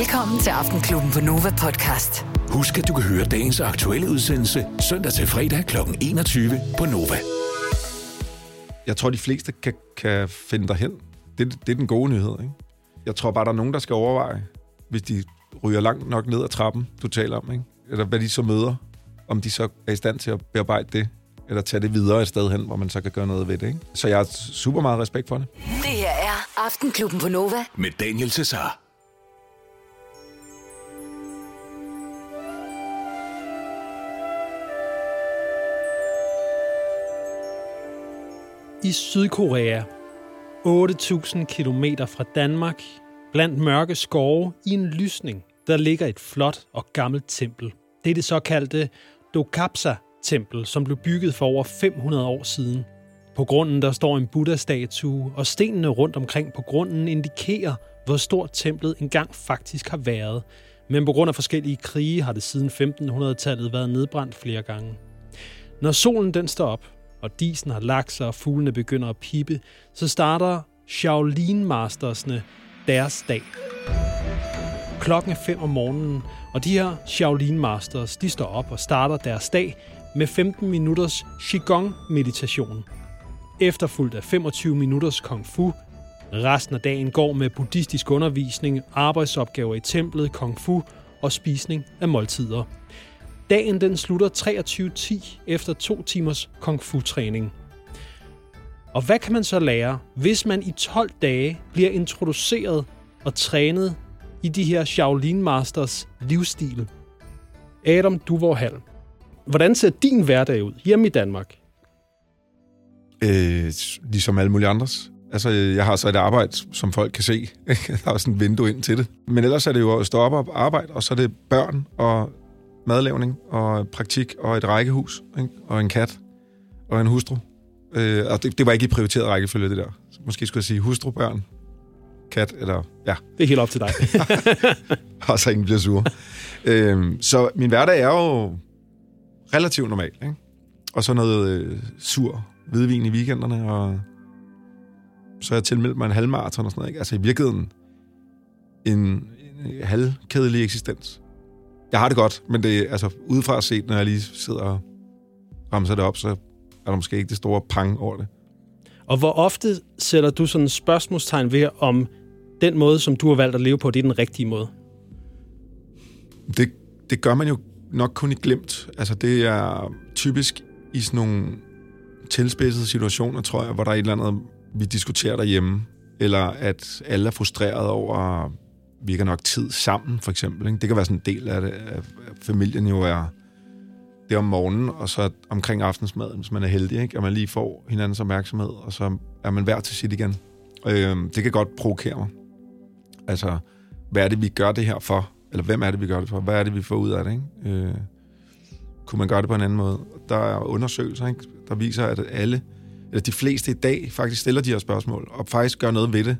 Velkommen til Aftenklubben på Nova Podcast. Husk, at du kan høre dagens aktuelle udsendelse søndag til fredag kl. 21 på Nova. Jeg tror, de fleste kan finde derhen. Det er den gode nyhed, ikke? Jeg tror bare, der er nogen, der skal overveje, hvis de ryger langt nok ned ad trappen, du taler om, ikke? Eller hvad de så møder, om de så er i stand til at bearbejde det, eller tage det videre et sted hen, hvor man så kan gøre noget ved det, ikke? Så jeg har super meget respekt for det. Det her er Aftenklubben på Nova. Med Daniel Cesar. I Sydkorea, 8.000 kilometer fra Danmark, blandt mørke skove i en lysning, der ligger et flot og gammelt tempel. Det er det såkaldte Dokapsa-tempel, som blev bygget for over 500 år siden. På grunden der står en Buddha-statue, og stenene rundt omkring på grunden indikerer, hvor stort templet engang faktisk har været. Men på grund af forskellige krige har det siden 1500-tallet været nedbrændt flere gange. Når solen den står op, og disen har lagt sig, og fuglene begynder at pippe, så starter Shaolin-mastersne deres dag. Klokken er 5 om morgenen, og de her Shaolin-masters, de står op og starter deres dag med 15 minutters Qigong-meditation. Efterfulgt af 25 minutters Kung Fu. Resten af dagen går med buddhistisk undervisning, arbejdsopgaver i templet, Kung Fu og spisning af måltider. Dagen den slutter 23:10 efter 2 timers Kung Fu-træning. Og hvad kan man så lære, hvis man i 12 dage bliver introduceret og trænet i de her Shaolin-masters livsstil? Adam Duvold, hvordan ser din hverdag ud hjemme i Danmark? Ligesom alle mulige andres. Altså, jeg har så et arbejde, som folk kan se. Der er sådan et vindue ind til det. Men ellers er det jo at stå op og arbejde, og så er det børn og madlavning og praktik og et rækkehus, ikke? Og en kat og en hustru. Og det var ikke i prioriteret rækkefølge, det der. Måske skulle jeg sige hustru, børn, kat, eller ja. Det er helt op til dig. Og så ingen bliver sur. Så min hverdag er jo relativt normal, ikke? Og så noget sur hvidvin i weekenderne, og så har jeg tilmeldt mig en halvmaraton og sådan noget, ikke? Altså i virkeligheden en halvkedelig eksistens. Jeg har det godt, men det er altså udefra set, når jeg lige sidder og ramser det op, så er der måske ikke det store pang over det. Og hvor ofte sætter du sådan et spørgsmålstegn ved, om den måde, som du har valgt at leve på, det er den rigtige måde? Det gør man jo nok kun i glimt. Altså det er typisk i sådan nogle tilspidsede situationer, tror jeg, hvor der er et eller andet, vi diskuterer derhjemme, eller at alle er frustreret over, vi ikke har nok tid sammen, for eksempel. Ikke? Det kan være sådan en del af det, at familien jo er det om morgenen, og så omkring aftensmaden, hvis man er heldig, ikke? Og man lige får hinandens opmærksomhed, og så er man hver til sit igen. Det kan godt provokere mig. Altså, hvad er det, vi gør det her for? Eller hvem er det, vi gør det for? Hvad er det, vi får ud af det? Ikke? Kunne man gøre det på en anden måde? Der er undersøgelser, ikke? Der viser, at alle, eller de fleste i dag, faktisk stiller de her spørgsmål, og faktisk gør noget ved det.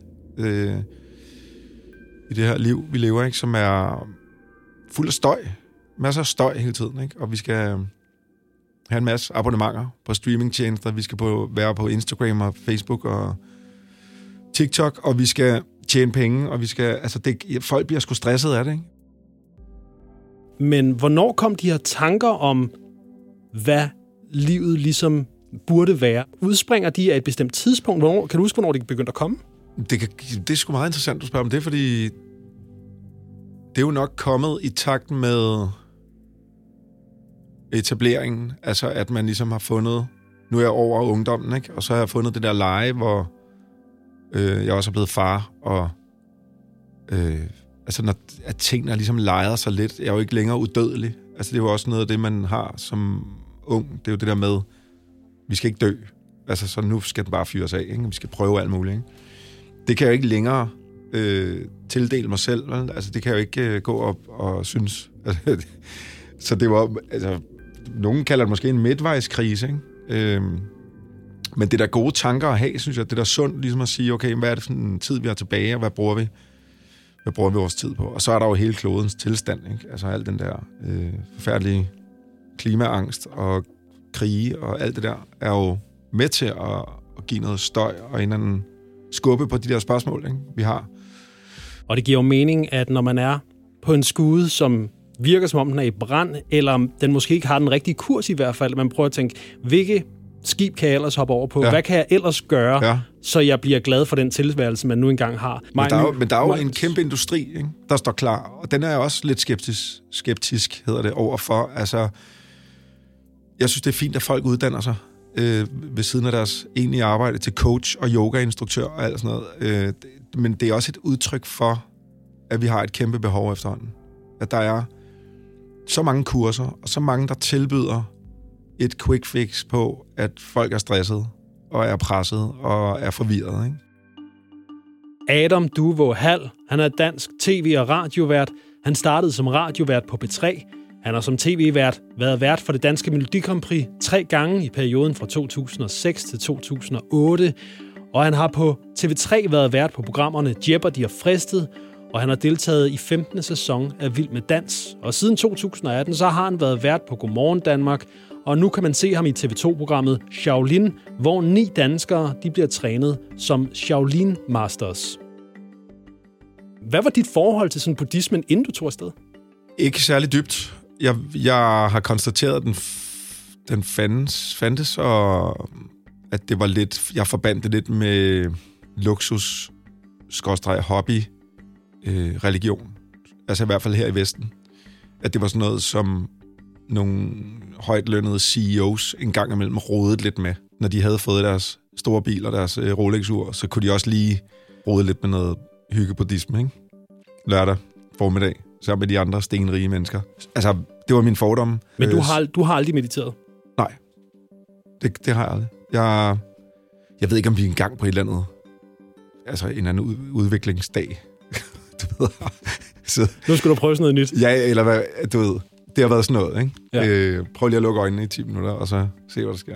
I det her liv, vi lever, ikke, som er fuld af støj. Masser af støj hele tiden, ikke? Og vi skal have en masse abonnementer på streamingtjenester. Vi skal være på Instagram og Facebook og TikTok, og vi skal tjene penge, og vi skal... Altså, folk bliver sgu stresset af det, ikke? Men hvornår kom de her tanker om, hvad livet ligesom burde være? Udspringer de af et bestemt tidspunkt? Kan du huske, hvornår de begyndte at komme? Det er sgu meget interessant, du spørger om det, fordi det er jo nok kommet i takt med etableringen. Altså, at man ligesom har fundet... Nu er jeg over ungdommen, ikke? Og så har jeg fundet det der leje, hvor jeg også er blevet far, og altså, når at tingene ligesom leger sig lidt, jeg er jo ikke længere udødelig. Altså, det er jo også noget af det, man har som ung. Det er jo det der med, vi skal ikke dø. Altså, så nu skal den bare fyres af, ikke? Vi skal prøve alt muligt, ikke? Det kan jeg jo ikke længere tildele mig selv. Vel? Altså, det kan jeg jo ikke gå op og synes. Så det var... Altså, nogen kalder det måske en midtvejskrise, ikke? Men det der gode tanker at have, synes jeg, det der sundt, ligesom at sige, okay, hvad er det for en tid, vi har tilbage, og hvad bruger vi vores tid på? Og så er der jo hele klodens tilstand, ikke? Altså alt den der forfærdelige klimaangst og krige og alt det der, er jo med til at give noget støj og en anden skubbe på de der spørgsmål, ikke? Vi har. Og det giver jo mening, at når man er på en skude, som virker som om den er i brand, eller om den måske ikke har den rigtige kurs i hvert fald. Man prøver at tænke, hvilke skib kan jeg ellers hoppe over på? Ja. Hvad kan jeg ellers gøre, så jeg bliver glad for den tilværelse, man nu engang har? Men der er jo en kæmpe industri, ikke, der står klar, og den er jeg også lidt skeptisk hedder det, overfor. Altså, jeg synes, det er fint, at folk uddanner sig ved siden af deres egentlige arbejde til coach og yogainstruktør og alt sådan noget. Men det er også et udtryk for, at vi har et kæmpe behov efterhånden. At der er så mange kurser, og så mange, der tilbyder et quick fix på, at folk er stresset, og er presset, og er forvirret, ikke? Adam Duvå Hall, han er dansk tv- og radiovært. Han startede som radiovært på P3. Han har som tv-vært været vært for det danske Melodi Grand Prix 3 gange i perioden fra 2006 til 2008. Og han har på TV3 været vært på programmerne Jeopardy og Fristet, og han har deltaget i 15. sæson af Vild med Dans. Og siden 2018, så har han været vært på Godmorgen Danmark, og nu kan man se ham i TV2-programmet Shaolin, hvor 9 danskere de bliver trænet som Shaolin Masters. Hvad var dit forhold til sådan buddhismen, inden du tog afsted? Ikke særlig dybt. Jeg har konstateret, at den fandtes, og at det var lidt, jeg forbandt det lidt med luksus, hobby, religion. Altså i hvert fald her i Vesten. At det var sådan noget, som nogle højtlønnede CEOs en gang imellem rodede lidt med. Når de havde fået deres store bil og deres Rolex-ur, så kunne de også lige rode lidt med noget hyggebuddhisme, ikke? Lørdag formiddag, sammen med de andre stenrige mennesker. Altså, det var min fordom. Men du har aldrig mediteret? Nej, det har jeg aldrig. Jeg ved ikke, om vi er en gang på et eller andet, altså en anden udviklingsdag. Du ved. Så, nu skal du prøve sådan noget nyt. Ja, eller hvad, du ved. Det har været sådan noget, ikke? Ja. Prøv lige at lukke øjnene i 10 minutter, og så se, hvad der sker.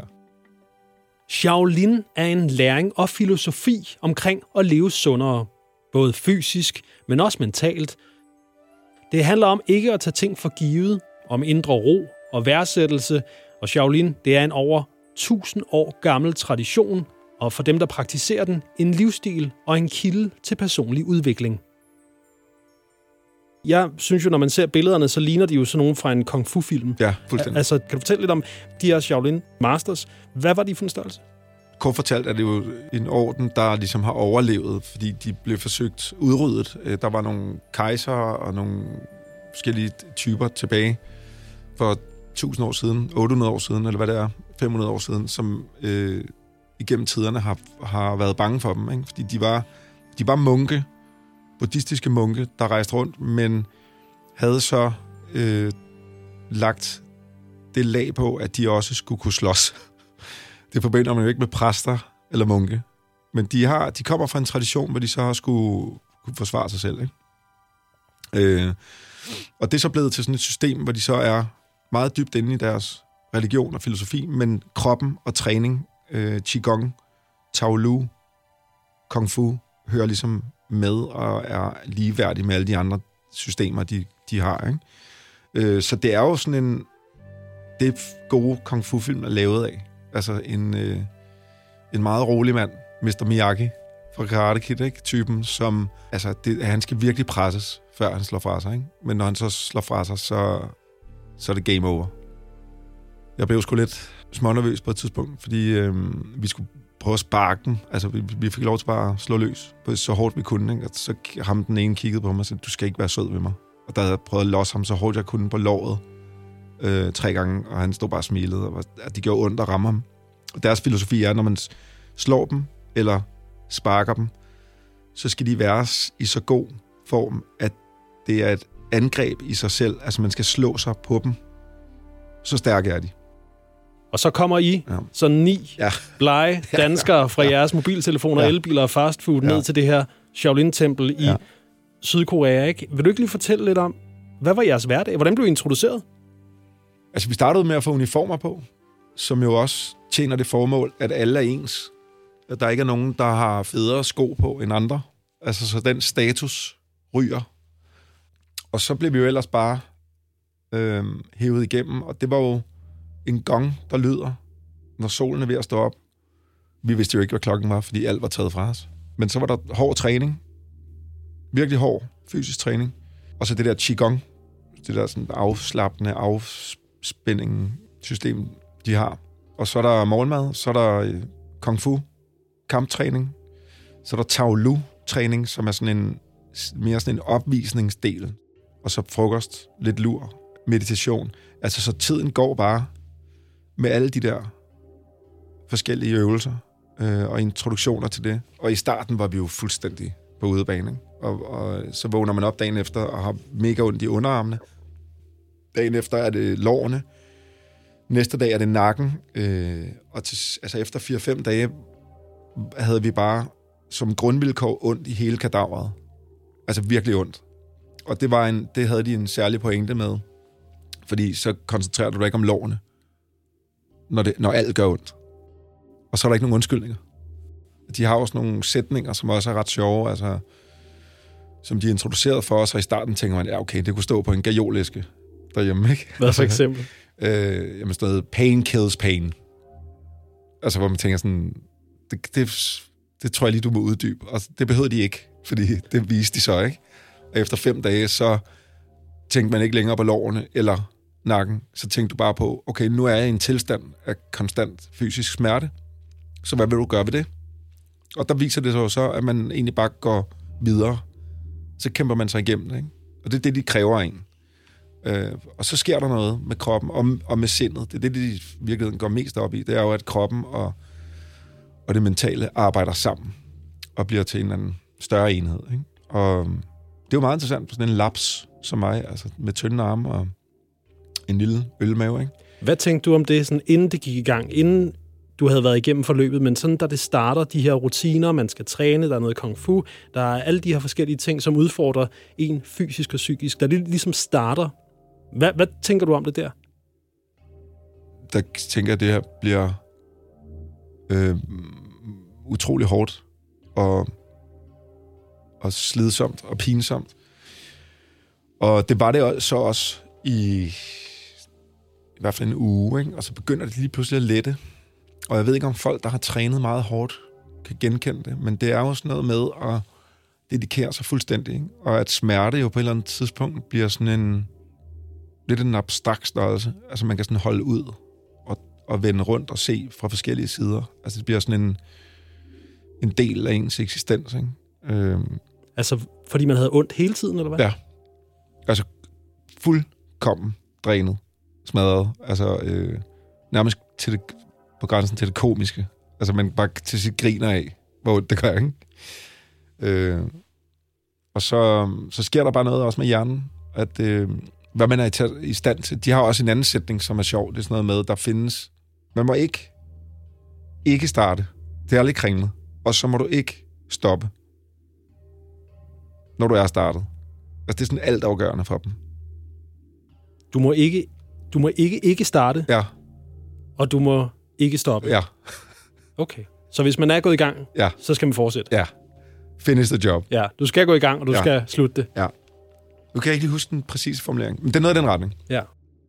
Shaolin er en læring og filosofi omkring at leve sundere. Både fysisk, men også mentalt. Det handler om ikke at tage ting for givet, om indre ro og værdsættelse. Og Shaolin, det er en over 1000 år gammel tradition, og for dem, der praktiserer den, en livsstil og en kilde til personlig udvikling. Jeg synes jo, når man ser billederne, så ligner de jo sådan nogle fra en kung fu-film. Ja, fuldstændig. Altså, kan du fortælle lidt om de her Shaolin Masters? Hvad var de for en størrelse? Kort fortalt er det jo en orden, der ligesom har overlevet, fordi de blev forsøgt udryddet. Der var nogle kejsere og nogle forskellige typer tilbage for 1000 år siden, 800 år siden, eller hvad det er, 500 år siden, som igennem tiderne har været bange for dem, ikke? Fordi de var munke, buddhistiske munke, der rejste rundt, men havde så lagt det lag på, at de også skulle kunne slås. Det forbinder man jo ikke med præster eller munke. Men de kommer fra en tradition, hvor de så skulle forsvare sig selv, ikke? Og det er så blevet til sådan et system, hvor de så er meget dybt inde i deres religion og filosofi, men kroppen og træning, qigong, taolu, kung fu, hører ligesom med og er ligeværdig med alle de andre systemer, de har, ikke? Så det er jo sådan det gode kung fu-film er lavet af. Altså en meget rolig mand, Mr. Miyagi fra Karate Kid, ikke? Typen, som, altså, han skal virkelig presses, før han slår fra sig, ikke? Men når han så slår fra sig, så er det game over. Jeg blev sgu lidt smånervøs på et tidspunkt, fordi vi skulle prøve at sparke den. Altså, vi fik lov til bare at slå løs på så hårdt vi kunne, ikke? Og så ham den ene kiggede på mig og sagde, du skal ikke være sød ved mig. Og der havde jeg prøvet at losse ham så hårdt jeg kunne på låret 3 gange, og han stod bare og smilede, og de gjorde ondt at ramme ham. Og deres filosofi er, når man slår dem eller sparker dem, så skal de være i så god form, at det er et angreb i sig selv. Altså, man skal slå sig på dem. Så stærke er de. Og så kommer I, så 9 blege danskere fra jeres mobiltelefoner, elbiler og fastfood ned til det her Shaolin-tempel i Sydkorea, ikke? Vil du ikke lige fortælle lidt om, hvad var jeres hverdag? Hvordan blev I introduceret? Altså, vi startede med at få uniformer på, som jo også tjener det formål, at alle er ens. At der ikke er nogen, der har federe sko på end andre. Altså, så den status ryger. Og så blev vi jo ellers bare hævet igennem, og det var jo en gong, der lyder, når solen er ved at stå op. Vi vidste jo ikke, hvad klokken var, fordi alt var taget fra os. Men så var der hård træning. Virkelig hård fysisk træning. Og så det der Qigong, det der sådan afslappende afspænding system, de har. Og så er der morgenmad, så er der kung fu, kamptræning, så er der Taolu-træning, som er sådan en mere sådan en opvisningsdel, og så frokost, lidt lur, meditation. Altså, så tiden går bare med alle de der forskellige øvelser og introduktioner til det. Og i starten var vi jo fuldstændig på udebane, ikke? Og så vågner man op dagen efter og har mega ondt i underarmene. Dagen efter er det lårene. Næste dag er det nakken. Og altså efter 4-5 dage havde vi bare som grundvilkår ondt i hele kadaveret. Altså virkelig ondt. Og det havde de en særlig pointe med. Fordi så koncentrerer du dig ikke om lårene, når alt gør ondt. Og så er der ikke nogen undskyldninger. De har også nogle sætninger, som også er ret sjove, altså, som de er introduceret for os, og i starten tænker man, ja okay, det kunne stå på en gajolæske derhjemme, ikke? Hvad for eksempel? Jamen sådan noget, pain kills pain. Altså hvor man tænker sådan, det tror jeg lige, du må uddybe. Og det behøvede de ikke, fordi det viste de så, ikke? Og efter 5 dage, så tænkte man ikke længere på lårene eller nakken. Så tænkte du bare på, okay, nu er jeg i en tilstand af konstant fysisk smerte. Så hvad vil du gøre ved det? Og der viser det så, at man egentlig bare går videre. Så kæmper man sig igennem det, ikke? Og det er det, de kræver af en. Og så sker der noget med kroppen og med sindet. Det er det, de i virkeligheden går mest op i. Det er jo, at kroppen og det mentale arbejder sammen og bliver til en eller anden større enhed, ikke? Og det er jo meget interessant for sådan en laps som mig, altså med tynde arme og en lille ølmave, ikke? Hvad tænkte du om det, sådan, inden det gik i gang? Inden du havde været igennem forløbet, men sådan, da det starter, de her rutiner, man skal træne, der er noget kung fu, der er alle de her forskellige ting, som udfordrer en fysisk og psykisk, da det ligesom starter. Hvad tænker du om det der? Der tænker jeg, at det her bliver utrolig hårdt og slidsomt og pinsomt. Og det var det så også i hvert fald en uge, ikke? Og så begynder det lige pludselig at lette. Og jeg ved ikke, om folk, der har trænet meget hårdt, kan genkende det, men det er jo sådan noget med at dedikere sig fuldstændig, ikke? Og at smerte jo på et eller andet tidspunkt bliver sådan lidt en abstrakt størrelse. Altså man kan sådan holde ud og vende rundt og se fra forskellige sider. Altså det bliver sådan en del af ens eksistens, ikke? Altså fordi man havde ondt hele tiden, eller hvad? Ja. Altså fuldkommen drænet, smadret. Altså nærmest på grænsen til det komiske. Altså man bare til sit griner af, hvor det gør, ikke? Og så sker der bare noget også med hjernen, at hvad man er i stand til. De har også en anden sætning, som er sjov. Det er sådan noget med, der findes... Man må ikke starte. Det er aldrig kringlet. Og så må du ikke stoppe, når du er startet. Altså det er sådan alt afgørende for dem. Du må ikke starte? Ja. Og du må ikke stoppe? Ja. Okay. Så hvis man er gået i gang, ja, så skal man fortsætte? Ja. Finish the job. Ja, du skal gå i gang, og du skal slutte det. Ja. Nu kan jeg ikke lige huske den præcise formulering, men det er noget i den retning. Ja.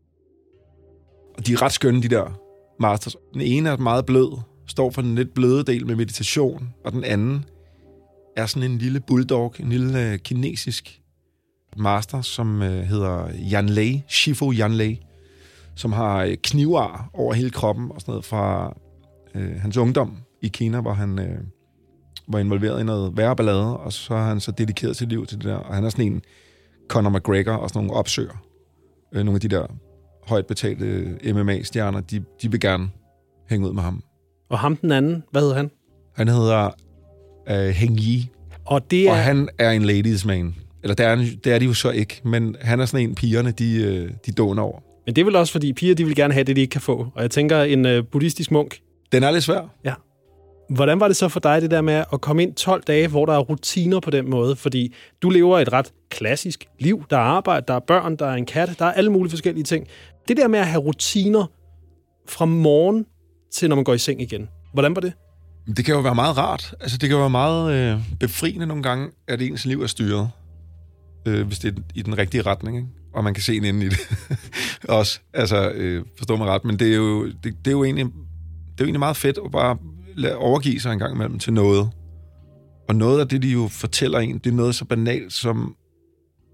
Og de er ret skønne, de der masters. Den ene er meget blød, står for den lidt bløde del med meditation, og den anden er sådan en lille bulldog, en lille kinesisk master, som hedder Yan Lei, Shifu Yan Lei, som har knivar over hele kroppen og sådan noget fra hans ungdom i Kina, hvor han var involveret i noget værre ballade, og så har han så dedikeret sit liv til det der. Og han er sådan en Conor McGregor og sådan nogle opsøger. Nogle af de der højt betalte MMA-stjerner, de vil gerne hænge ud med ham. Og ham den anden, hvad hedder han? Han hedder Heng Yi. Og han er en ladies man. Eller det er de jo så ikke, men han er sådan en, pigerne, de dåner over. Men det er vel også, fordi piger, de vil gerne have det, de ikke kan få. Og jeg tænker, en buddhistisk munk... Den er lidt svær. Ja. Hvordan var det så for dig, det der med at komme ind 12 dage, hvor der er rutiner på den måde? Fordi du lever et ret klassisk liv. Der er arbejde, der er børn, der er en kat, der er alle mulige forskellige ting. Det der med at have rutiner fra morgen til, når man går i seng igen. Hvordan var det? Det kan jo være meget rart. Altså, det kan jo være meget befriende nogle gange, at ens liv er styret. Hvis det er i den rigtige retning, ikke? Og man kan se ind i det også. Altså, forstå mig ret. Men det er jo egentlig meget fedt at bare overgive sig en gang imellem til noget. Og noget af det, de jo fortæller en, det er noget så banalt som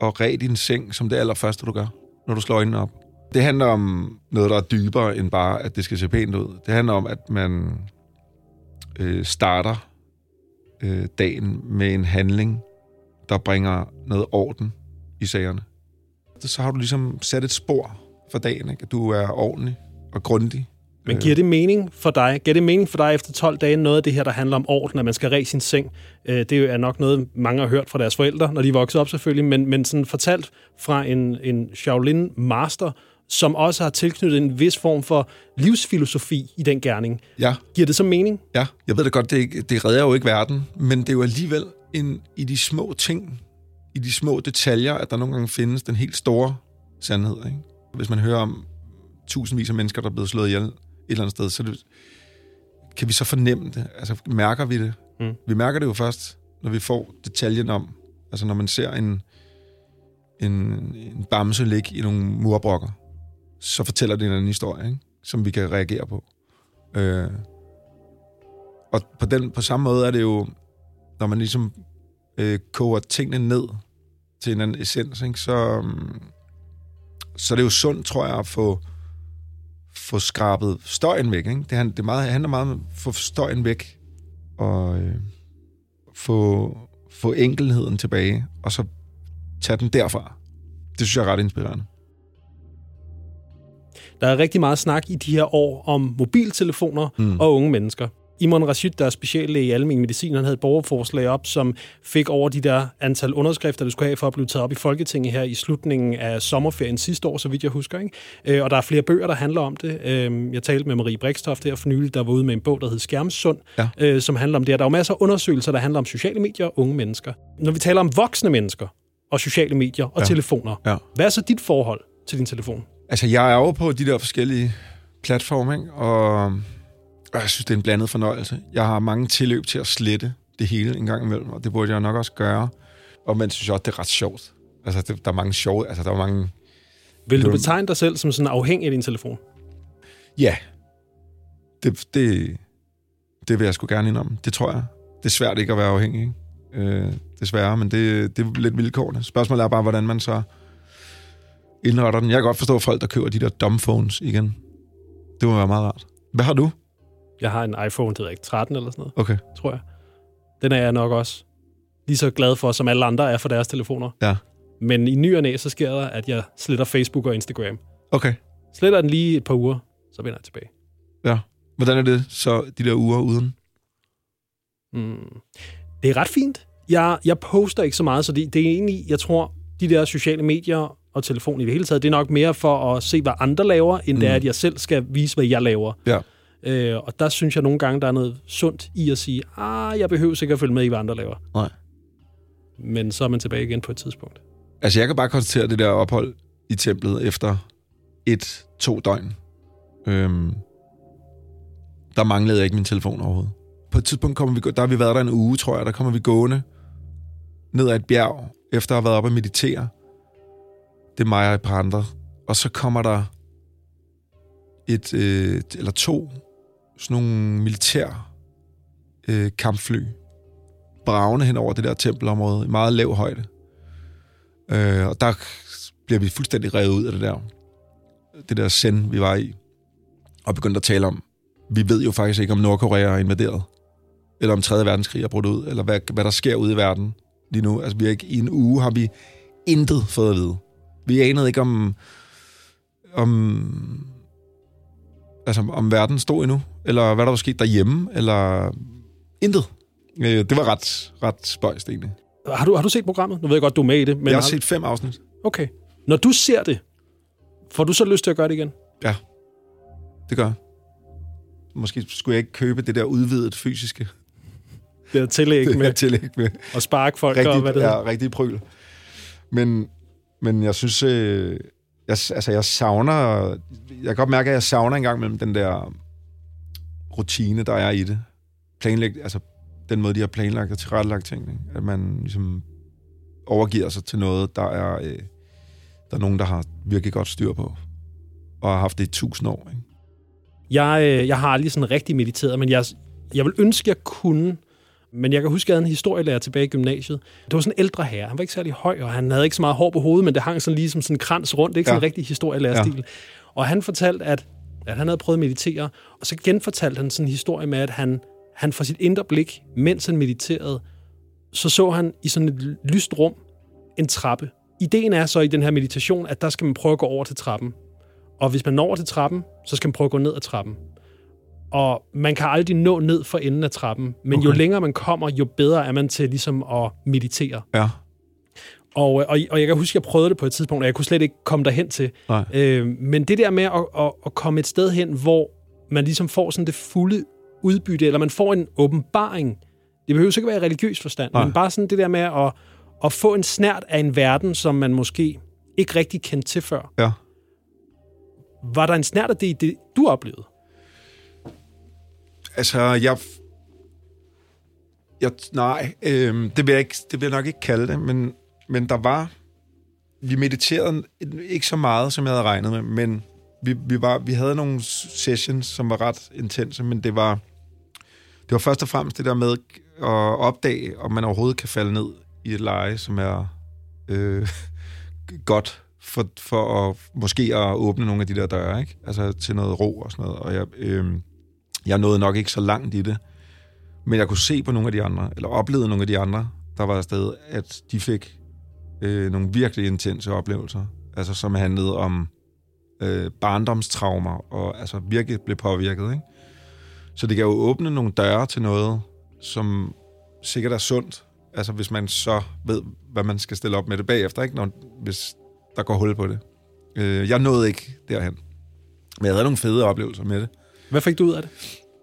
at ræde din seng som det allerførste, du gør, når du slår øjnene op. Det handler om noget, der er dybere end bare, at det skal se pænt ud. Det handler om, at man starter dagen med en handling, der bringer noget orden i sagerne. Så har du ligesom sat et spor for dagen, ikke? At du er ordentlig og grundig. Men giver det mening for dig? Giver det mening for dig efter 12 dage, noget af det her, der handler om orden, at man skal ræse sin seng? Det er nok noget, mange har hørt fra deres forældre, når de er vokset op selvfølgelig, men sådan fortalt fra en Shaolin master, som også har tilknyttet en vis form for livsfilosofi i den gerning. Ja. Giver det så mening? Ja, jeg ved det godt, det redder jo ikke verden, men det er jo alligevel i de små ting, i de små detaljer, at der nogle gange findes den helt store sandhed. Ikke? Hvis man hører om tusindvis af mennesker, der er blevet slået ihjel et eller andet sted, så kan vi så fornemme det? Altså, mærker vi det? Vi mærker det jo først, når vi får detaljen om, altså når man ser en bamse ligge i nogle murbrokker, så fortæller det en anden historie, ikke? Som vi kan reagere på. Og på samme måde er det jo, når man ligesom koger tingene ned til en anden essens, ikke? Så er det jo sundt, tror jeg, at få skrabet støjen væk. Ikke? Det handler meget om at få støjen væk og få enkelheden tilbage, og så tage den derfra. Det synes jeg er ret inspirerende. Der er rigtig meget snak i de her år om mobiltelefoner og unge mennesker. Imran Rashid, der er speciallæge i almen medicin, han havde et borgerforslag op, som fik over de der antal underskrifter, det skulle have for at blive taget op i Folketinget her i slutningen af sommerferien sidste år, så vidt jeg husker. Ikke? Og der er flere bøger, der handler om det. Jeg talte med Marie Brixtoft her for nylig, der var ude med en bog, der hed Skærmsund, som handler om det. Der er jo masser af undersøgelser, der handler om sociale medier og unge mennesker. Når vi taler om voksne mennesker og sociale medier og telefoner, hvad er så dit forhold til din telefon? Altså, jeg er jo på de der forskellige platforme, ikke? Og jeg synes, det er en blandet fornøjelse. Jeg har mange tilløb til at slette det hele en gang imellem, og det burde jeg nok også gøre. Og man synes også, det er ret sjovt. Altså, der er mange sjove... Altså, der er mange... Vil du betegne dig selv som sådan afhængig af din telefon? Ja. Det vil jeg sgu gerne indrømme. Det tror jeg. Det er svært ikke at være afhængig, ikke? Desværre, men det er lidt vilkårende. Spørgsmålet er bare, hvordan man så indretter den. Jeg kan godt forstå folk, der køber de der dumbphones igen. Det må være meget rart. Hvad har du? Jeg har en iPhone, det ved jeg ikke, 13 eller sådan noget, okay. Tror jeg. Den er jeg nok også lige så glad for, som alle andre er for deres telefoner. Ja. Men i ny og næ, så sker der, at jeg sletter Facebook og Instagram. Okay. Sletter den lige et par uger, så vender jeg tilbage. Ja. Hvordan er det så, de der uger uden? Det er ret fint. Jeg poster ikke så meget, så det er egentlig, jeg tror, de der sociale medier og telefon i det hele taget, det er nok mere for at se, hvad andre laver, end det er, at jeg selv skal vise, hvad jeg laver. Ja. Og der synes jeg nogle gange, der er noget sundt i at sige, jeg behøver sikkert at følge med i, hvad andre laver. Nej. Men så er man tilbage igen på et tidspunkt. Altså, jeg kan bare konstatere det der ophold i templet efter 1-2 døgn. Der manglede jeg ikke min telefon overhovedet. På et tidspunkt der har vi været der en uge, tror jeg, der kommer vi gående ned ad et bjerg, efter at have været oppe og meditere. Det er mig og et par andre. Og så kommer der et eller to sådan nogle militær kampfly bragende hen over det der tempelområde i meget lav højde. Og der bliver vi fuldstændig revet ud af det der send, vi var i, og begyndte at tale om, vi ved jo faktisk ikke, om Nordkorea er invaderet, eller om 3. verdenskrig er brudt ud, eller hvad der sker ude i verden lige nu. Altså, vi er ikke, i en uge har vi intet fået at vide. Vi anede ikke, om verden stod endnu, eller hvad der var sket derhjemme, eller intet. Det var ret spøjst egentlig. Har du set programmet? Nu ved jeg godt, du er med i det. Men jeg har set 5 afsnit. Okay. Når du ser det, får du så lyst til at gøre det igen? Ja, det gør jeg. Måske skulle jeg ikke købe det der udvidet fysiske. Det er tillæg med. Tillæg med. Og sparke folk rigtig, og hvad det er. Ja, rigtig pryl. Men jeg synes, jeg savner... Jeg kan godt mærke, at jeg savner engang mellem den der rutine, der er i det. Altså den måde, de har planlagt og tilrettelagt ting. Ikke? At man ligesom overgiver sig til noget, der er nogen, der har virkelig godt styr på. Og har haft det i 1000 år. Ikke? Jeg har aldrig sådan rigtig mediteret, men jeg vil ønske, jeg kunne, Men jeg kan huske, at jeg havde en historielærer tilbage i gymnasiet. Det var sådan en ældre herre. Han var ikke særlig høj, og han havde ikke så meget hår på hovedet, men det hang sådan lige som sådan en krans rundt. Det er ikke sådan en rigtig historielærerstil. Ja. Og han fortalte, at han havde prøvet at meditere, og så genfortalte han sådan en historie med, at han for sit indre blik, mens han mediterede, så han i sådan et lyst rum en trappe. Ideen er så i den her meditation, at der skal man prøve at gå over til trappen. Og hvis man når over til trappen, så skal man prøve at gå ned ad trappen. Og man kan aldrig nå ned for enden af trappen, men jo længere man kommer, jo bedre er man til ligesom at meditere. Ja. Og jeg kan huske, at jeg prøvede det på et tidspunkt, og jeg kunne slet ikke komme derhen til. Men det der med at komme et sted hen, hvor man ligesom får sådan det fulde udbytte, eller man får en åbenbaring. Det behøver ikke være i religiøs forstand, men bare sådan det der med at få en snert af en verden, som man måske ikke rigtig kendte til før. Ja. Var der en snert af det, du oplevede? Altså, det vil jeg nok ikke kalde det, men der var... Vi mediterede ikke så meget, som jeg havde regnet med, men vi havde nogle sessions, som var ret intense, men det var først og fremmest det der med at opdage, om man overhovedet kan falde ned i et leje, som er godt for at måske at åbne nogle af de der døre, ikke? Altså til noget ro og sådan noget, og jeg nåede nok ikke så langt i det, men jeg kunne se på nogle af de andre, eller oplevede nogle af de andre, der var afsted, at de fik nogle virkelig intense oplevelser, altså som handlede om barndomstraumer, og altså virkelig blev påvirket, ikke? Så det kan jo åbne nogle døre til noget, som sikkert er sundt, altså hvis man så ved, hvad man skal stille op med det bagefter, ikke? Hvis der går hul på det. Jeg nåede ikke derhen, men jeg havde nogle fede oplevelser med det. Hvad fik du ud af det?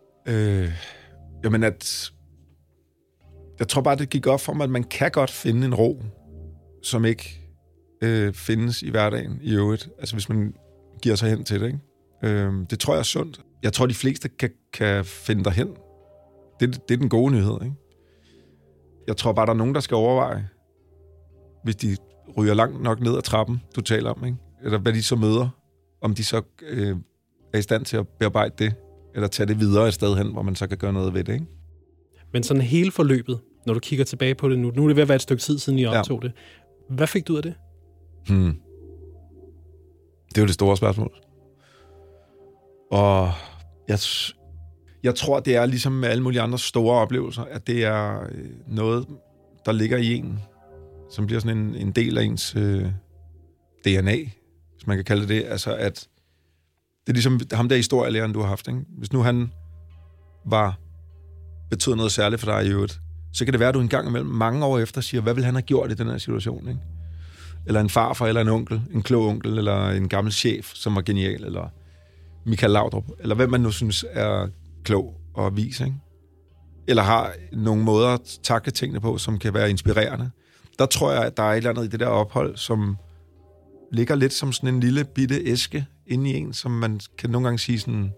Jamen jeg tror bare, det gik op for mig, at man kan godt finde en ro, som ikke findes i hverdagen i øvrigt. Altså hvis man giver sig hen til det, ikke? Det tror jeg er sundt. Jeg tror, de fleste kan finde derhen. Det er den gode nyhed, ikke? Jeg tror bare, der er nogen, der skal overveje, hvis de ryger langt nok ned ad trappen, du taler om, ikke? Eller hvad de så møder, om de så er i stand til at bearbejde det, eller tage det videre et sted hen, hvor man så kan gøre noget ved det, ikke? Men sådan hele forløbet, når du kigger tilbage på det nu er det ved at være et stykke tid siden, I optog det. Hvad fik du ud af det? Det er jo det store spørgsmål. Og jeg tror, det er ligesom med alle mulige andre store oplevelser, at det er noget, der ligger i en, som bliver sådan en del af ens DNA, hvis man kan kalde det. Altså, at det er ligesom ham der historielæreren, du har haft, ikke? Hvis nu han betød noget særligt for dig i øvrigt, så kan det være, at du en gang imellem mange år efter siger, hvad vil han have gjort i den her situation, ikke? Eller en farfar, eller en onkel, en klog onkel, eller en gammel chef, som var genial, eller Michael Laudrup, eller hvem man nu synes er klog og vis, ikke? Eller har nogle måder at takke tingene på, som kan være inspirerende. Der tror jeg, at der er et eller andet i det der ophold, som ligger lidt som sådan en lille bitte æske inde i en, som man kan nogle gange sige sådan,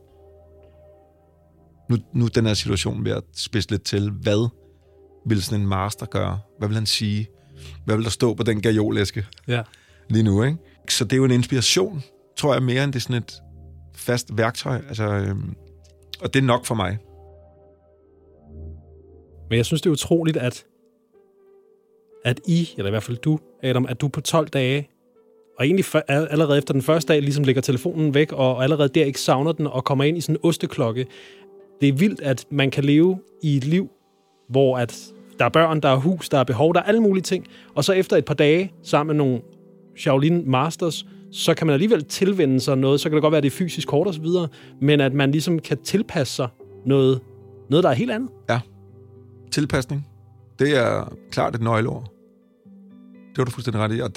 nu den her situation ved at spidse lidt til, hvad vil sådan en master gøre? Hvad vil han sige? Hvad vil der stå på den gajolæske lige nu, ikke? Så det er jo en inspiration, tror jeg, mere end det er sådan et fast værktøj. Altså, og det er nok for mig. Men jeg synes, det er utroligt, at I, eller i hvert fald du, Adam, at du på 12 dage, og egentlig allerede efter den første dag, ligesom lægger telefonen væk, og allerede der ikke savner den, og kommer ind i sådan en osteklokke. Det er vildt, at man kan leve i et liv, hvor at der er børn, der er hus, der er behov, der er alle mulige ting. Og så efter et par dage, sammen med nogle Shaolin Masters, så kan man alligevel tilvende sig noget. Så kan det godt være, at det er fysisk hårdt og så videre, men at man ligesom kan tilpasse sig noget, der er helt andet. Ja. Tilpasning. Det er klart et nøgleord. Det var du fuldstændig ret i. Og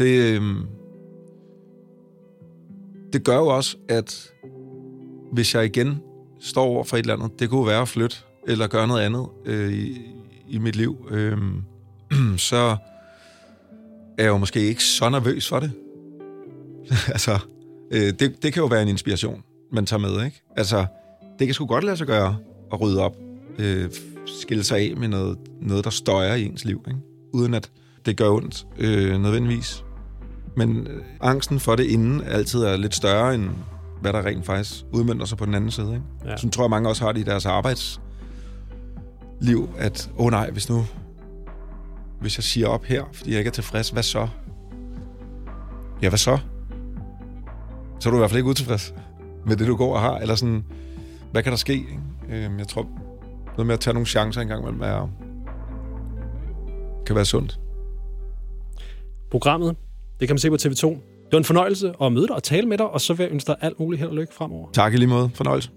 det gør jo også, at hvis jeg igen står over for et eller andet, det kunne være at flytte, eller gøre noget andet i mit liv, så er jeg jo måske ikke så nervøs for det. Altså, det kan jo være en inspiration, man tager med, ikke? Altså, det kan sgu godt lade sig gøre at rydde op, skille sig af med noget, der støjer i ens liv, ikke? Uden at det gør ondt nødvendigvis. Men angsten for det inden altid er lidt større, end hvad der rent faktisk udmønter sig på den anden side, ikke? Ja. Så tror jeg, mange også har det i deres liv, at nej, hvis jeg siger op her, fordi jeg ikke er tilfreds, hvad så? Ja, hvad så? Så er du i hvert fald ikke utilfreds med det, du går og har, eller sådan, hvad kan der ske? Ikke? Jeg tror, noget med at tage nogle chancer engang imellem kan være sundt. Programmet, det kan man se på TV2. Det var en fornøjelse at møde dig og tale med dig, og så vil jeg ønske dig alt muligt held og lykke fremover. Tak i lige måde. Fornøjelse.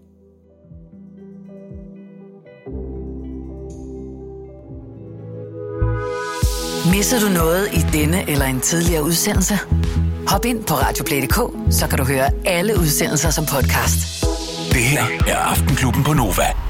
Misser du noget i denne eller en tidligere udsendelse? Hop ind på radioplay.dk, så kan du høre alle udsendelser som podcast. Det her er Aftenklubben på Nova.